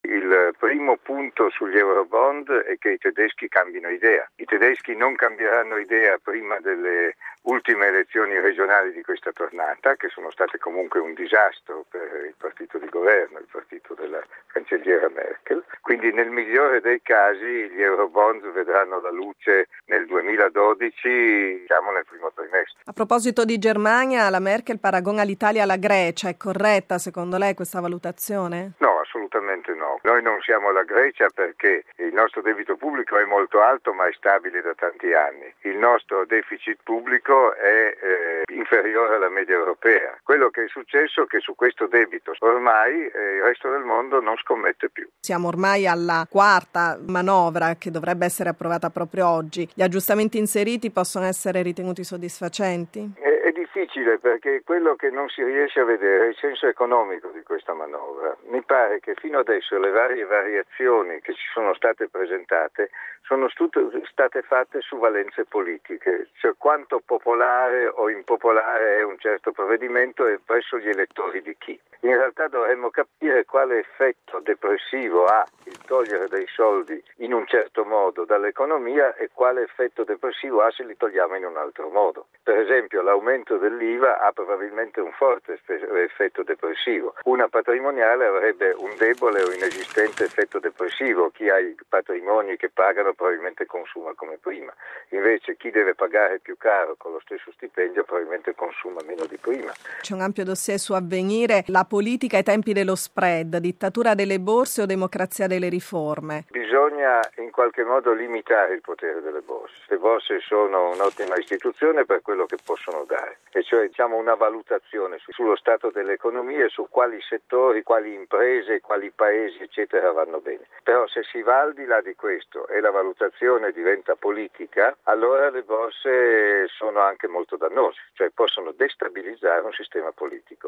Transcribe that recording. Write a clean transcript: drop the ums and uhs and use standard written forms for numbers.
Il primo punto sugli Eurobond è che i tedeschi cambino idea. I tedeschi non cambieranno idea prima delle ultime elezioni regionali di questa tornata, che sono state comunque un disastro per il partito di governo, il partito della cancelliera Merkel. Quindi nel migliore dei casi gli Eurobond vedranno la luce nel 2012, diciamo nel primo trimestre. A proposito di Germania, la Merkel paragona l'Italia alla Grecia. È corretta secondo lei questa valutazione? No, assolutamente no. Noi non siamo la Grecia perché il nostro debito pubblico è molto alto ma è stabile da tanti anni. Il nostro deficit pubblico è inferiore alla media europea. Quello che è successo è che su questo debito ormai il resto del mondo non scommette più. Siamo ormai alla quarta manovra che dovrebbe essere approvata proprio oggi. Gli aggiustamenti inseriti possono essere ritenuti soddisfacenti? È difficile perché quello che non si riesce a vedere è il senso economico di questa manovra. Mi pare che fino adesso le varie variazioni che ci sono state presentate sono state fatte su valenze politiche, cioè quanto popolare o impopolare è un certo provvedimento e presso gli elettori di chi. In realtà dovremmo capire quale effetto depressivo ha il togliere dei soldi in un certo modo dall'economia e quale effetto depressivo ha se li togliamo in un altro modo. Per esempio l'aumento dell'IVA ha probabilmente un forte effetto depressivo. Una patrimoniale avrebbe un debole o inesistente effetto depressivo. Chi ha i patrimoni che pagano probabilmente consuma come prima. Invece chi deve pagare più caro con lo stesso stipendio probabilmente consuma meno di prima. C'è un ampio dossier su Avvenire, la politica ai tempi dello spread, dittatura delle borse o democrazia delle riforme. Bisogna in qualche modo limitare il potere delle borse. Le borse sono un'ottima istituzione per quello che possono dare, e cioè diciamo una valutazione sullo stato dell'economia e su quali settori, quali imprese, quali paesi eccetera vanno bene. Però se si va al di là di questo e la valutazione diventa politica, allora le borse sono anche molto dannose, cioè possono destabilizzare un sistema politico.